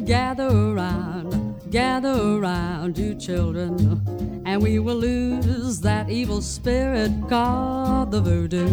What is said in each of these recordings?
gather around, you children, and we will lose that evil spirit called the voodoo.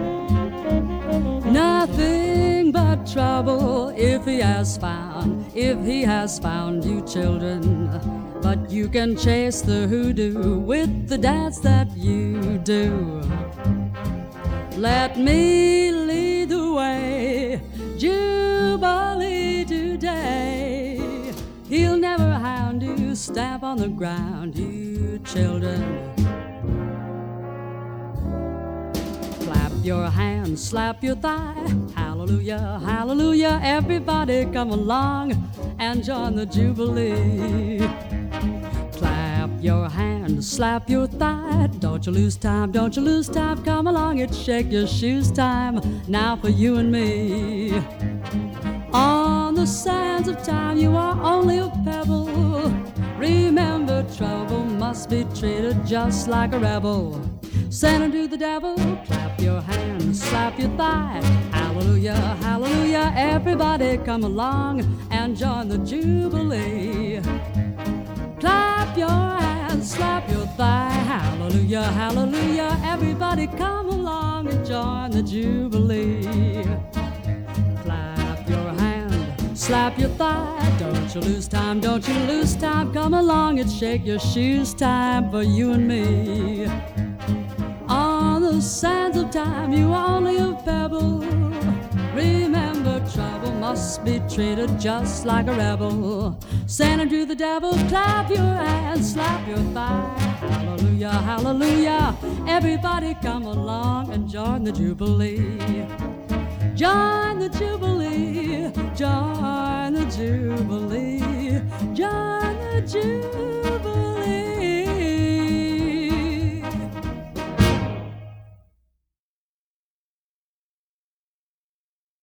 Nothing but trouble if he has found you children. But you can chase the hoodoo with the dance that you do. Let me lead the way, Jubilee today. He'll never hound you, stamp on the ground, you children. Clap your hands, slap your thigh, hallelujah, hallelujah. Everybody come along and join the Jubilee. Clap your hands, slap your thigh, don't you lose time, don't you lose time. Come along and shake your shoes time, now for you and me. On the sands of time you are only a pebble. Remember, trouble must be treated just like a rebel. Send him to the devil, clap your hands, slap your thigh, hallelujah, hallelujah. Everybody come along and join the Jubilee. Clap your hands, slap your thigh, hallelujah, hallelujah. Everybody come along and join the Jubilee. Clap your hand, slap your thigh, don't you lose time, don't you lose time. Come along and shake your shoes time for you and me. On the sands of time you are only a pebble. Remember, trouble must be treated just like a rebel. Send him to the devil, clap your hands, slap your thigh, hallelujah, hallelujah. Everybody come along and join the Jubilee. Join the Jubilee, join the Jubilee.